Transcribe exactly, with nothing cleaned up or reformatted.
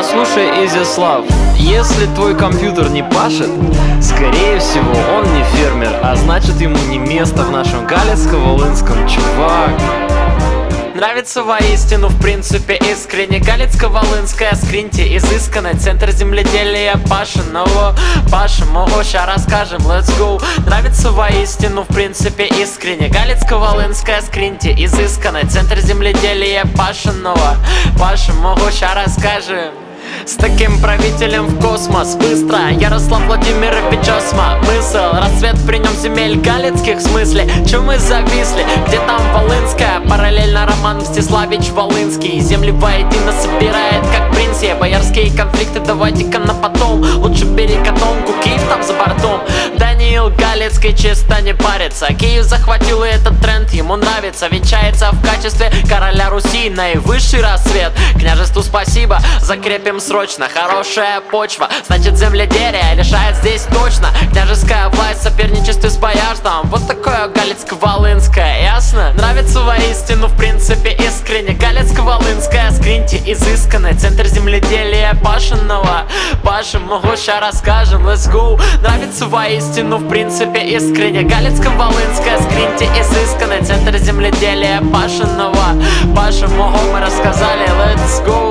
Послушай, Изяслав, если твой компьютер не пашет, скорее всего он не фермер, а значит ему не место в нашем Галицко-Волынском, чувак. Нравится воистину, в принципе, искренне Галицко-Волынская, скриньте, изысканно. Центр земледелия Пашиного, Пашему, ща расскажем, let's go. Нравится воистину, в принципе, искренне Галицко-Волынская, скриньте, изысканно. Центр земледелия Пашиного, Пашему, ща расскажем. С таким правителем в космос быстро Ярослав Владимирович Осма. Мысль, расцвет при нем земель галицких, в смысле, че мы зависли? Где там Волынская? Параллельно Роман Мстиславич Волынский земли воедино собирает, как принция. Боярские конфликты давайте-ка на потом. Лучше бери котомку, Киев там за бортом. Даниил Галицкий чисто не парится. Киев захватил, и этот тренд ему нравится. Венчается в качестве короля Руси, наивысший расцвет. Княжеству спасибо, закрепим срочно. Хорошая почва, значит земледелие решает здесь точно. Княжеская власть в соперничестве с боярством. Вот такое Галицко-Волынское, ясно? Нравится воистину, в принципе, искренне Галицко-Волынская, скриньте, изысканный. Центр земледелия Пашиного, Пашему, ща расскажем, let's go. Нравится воистину, в принципе, искренне Галицко-Волынская, скриньте, изысканный. Центр земледелия Пашиного, Пашему, мы рассказали, let's go.